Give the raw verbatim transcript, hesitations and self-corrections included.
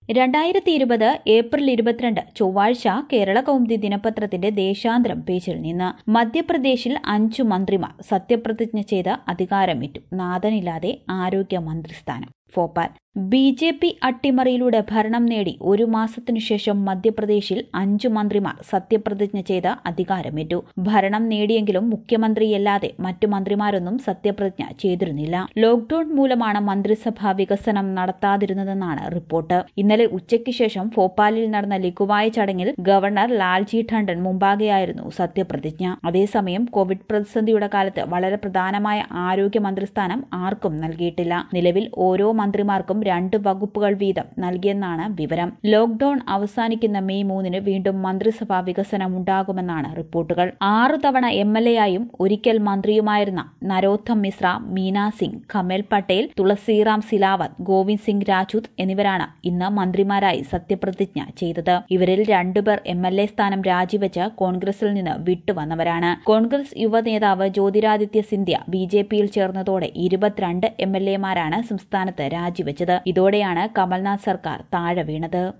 രണ്ടായിരത്തി ഇരുപത് ഏപ്രിൽ ഇരുപത്തിരണ്ട് ചൊവ്വാഴ്ച കേരള കൗമുദി ദിനപത്രത്തിന്റെ ദേശാന്തരം പേജിൽ നിന്ന് മധ്യപ്രദേശിൽ അഞ്ചു മന്ത്രിമാർ സത്യപ്രതിജ്ഞ ചെയ്ത് അധികാരമേറ്റു. നാഥനില്ലാതെ ആരോഗ്യ മന്ത്രിസ്ഥാനം. ഭോപ്പാൽ. ബി ജെ പി അട്ടിമറിയിലൂടെ ഭരണം നേടി ഒരു മാസത്തിനുശേഷം മധ്യപ്രദേശിൽ അഞ്ചു മന്ത്രിമാർ സത്യപ്രതിജ്ഞ ചെയ്ത് അധികാരമേറ്റു. ഭരണം നേടിയെങ്കിലും മുഖ്യമന്ത്രിയല്ലാതെ മറ്റു മന്ത്രിമാരൊന്നും സത്യപ്രതിജ്ഞ ചെയ്തിരുന്നില്ല. ലോക്ഡൌൺ മൂലമാണ് മന്ത്രിസഭാ വികസനം നടത്താതിരുന്നതെന്നാണ് റിപ്പോർട്ട്. ഇന്നലെ ഉച്ചയ്ക്ക് ശേഷം ഭോപ്പാലിൽ നടന്ന ലഘുവായ ചടങ്ങിൽ ഗവർണർ ലാൽജി ടണ്ടൻ മുമ്പാകെയായിരുന്നു സത്യപ്രതിജ്ഞ. അതേസമയം കോവിഡ് പ്രതിസന്ധിയുടെ കാലത്ത് വളരെ പ്രധാനമായ ആരോഗ്യ മന്ത്രിസ്ഥാനം ആർക്കും നൽകിയിട്ടില്ല. നിലവിൽ ഓരോ മന്ത്രിമാർക്കും രണ്ട് വകുപ്പുകൾ വീതം നൽകിയെന്നാണ് വിവരം. ലോക്ഡൌൺ അവസാനിക്കുന്ന മെയ് മൂന്നിന് വീണ്ടും മന്ത്രിസഭാ വികസനം ഉണ്ടാകുമെന്നാണ് റിപ്പോർട്ടുകൾ. ആറു തവണ എം എൽ എ ആയും ഒരിക്കൽ മന്ത്രിയുമായിരുന്ന നരോത്തം മിശ്ര, മീന സിംഗ്, കമൽ പട്ടേൽ, തുളസിറാം സിലാവത്ത്, ഗോവിന്ദ് സിംഗ് രാജൂത്ത് എന്നിവരാണ് ഇന്ന് മന്ത്രിമാരായി സത്യപ്രതിജ്ഞ ചെയ്തത്. ഇവരിൽ രണ്ടുപേർ എം എൽ എ സ്ഥാനം രാജിവെച്ച് കോൺഗ്രസിൽ നിന്ന് വിട്ടുവന്നവരാണ്. കോൺഗ്രസ് യുവ നേതാവ് ജ്യോതിരാദിത്യ സിന്ധ്യ ബി ജെ പിയിൽ ചേർന്നതോടെ ഇരുപത്തിരണ്ട് എം എൽ എമാരാണ് സംസ്ഥാനത്ത് രാജിവെച്ചത്. ഇതോടെയാണ് കമൽനാഥ് സർക്കാർ താഴെ വീണത്.